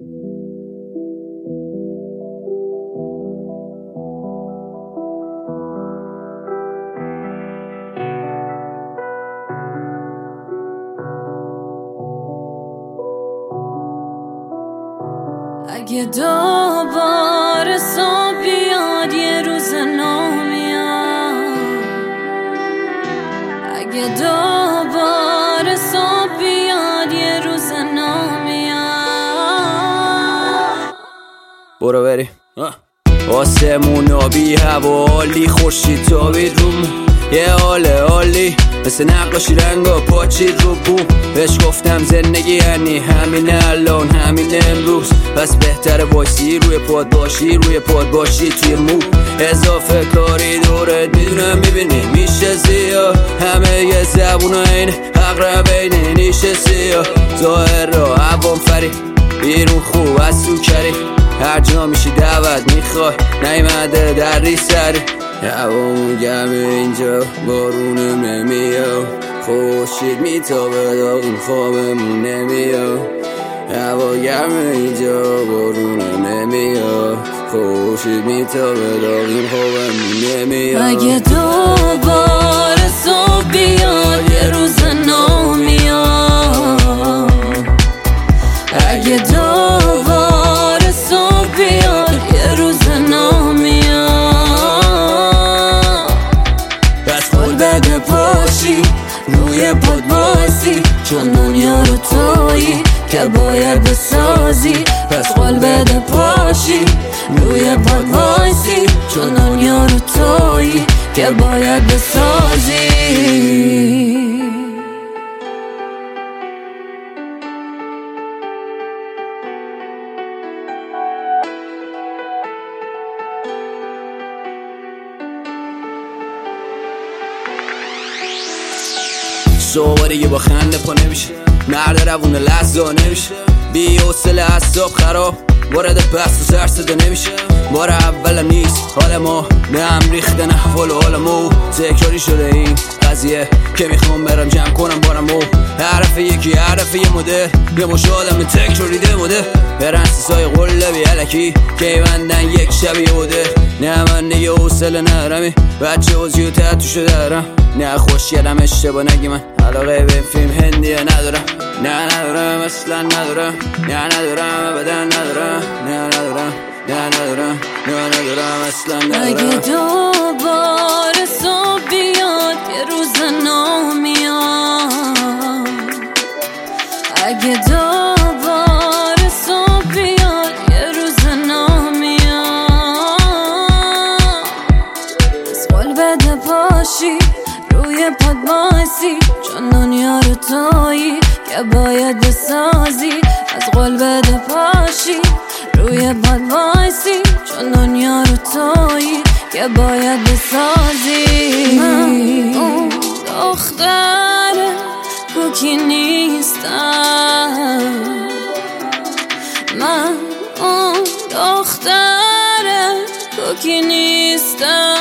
اگه دوباره صبح بیاد یه روز نو میاد، اگه دوباره صبح بیاد یه روز نو میاد. برو بریم آسمون آبی هوا عالی، خورشید تابید روم یه حال عالی، مثل نقاشی رنگا پاچید رو بوم. بهش گفتم زندگی یعنی همین الان همین امروز، پس بهتره وایسی روی پاد باشی، روی پاد باشی توی مو. اضافه کاری دورت میدونم میبینی میشه زیاد، همه یه زبون این اقربین نیشه سیاه. ظاهر را عوام فری بیرون خوب از تو کری، هر جا میشی دعوت میخوای نیمده در ری سری. هوامون گرمه اینجا بارونم نمیاد، خورشید میتابه داغون خوابمون نمیاد. هوا گرمه اینجا بارونم نمیاد، خورشید میتابه داغون خوابمون نمیاد. اگه دوباره صبح بیاد یه روز نو میاد، اگه دوباره صبح بیاد یه روز نو میاد. بس قول بده پاشی روی پاد باسی، چون دنیا رو تویی که باید بسازی. پس قول بده پاشی روی پاد باسی، چون دنیا رو تویی که باید بسازی. صبح دیگه با خنده پا نمیشه، مرد روون لحظه نمیشه، بی حوصله اعصاب خراب وارد بحث و سر صدا نمیشه. بار اولم نیست حال ما به هم ریختن احوال و حالمو، تکراری شده این قضیه که میخوام برم جمع کنم بارمو. حرف یکی حرف یه مدل، یه مش آدم تکراریده مدل، پرنسسای قلبی علکی که بندن یک شبیه بوده. نه من دیگه حوصله ندارم بچه وزیو تحتوشو دارم، نه خوشگلم اشتباه نگی من علاقه به فیلم هندیه ندارم. نه ندارم اصلا ندارم، نه ندارم ابدا ندارم، نه ندارم، نه ندارم، نه ندارم اصلا ندارم. اگه دوباره صبح بیاد یه روز نو میاد، اگه دوباره صبح بیاد یه روز نو میاد. از قول بده پاشی روی پاد باسی، چون دنیا رو تویی که باید بسازی. از قول بده پاشی روی پاد باسی، چون دنیا رو تویی که باید بسازی. من اون دختر کوکی نیستم، من اون دختر کوکی نیستم.